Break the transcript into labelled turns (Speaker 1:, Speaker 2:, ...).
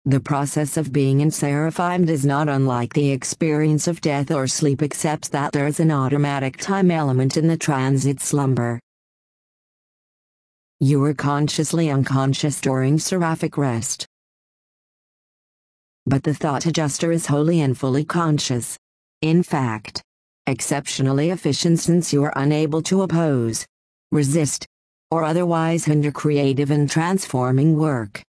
Speaker 1: The process of being in Seraphim is not unlike the experience of death or sleep, except that there is an automatic time element in the transit slumber. You are consciously unconscious during seraphic rest. But the thought adjuster is wholly and fully conscious. In fact, exceptionally efficient, since you are unable to oppose, resist, or otherwise hinder creative and transforming work.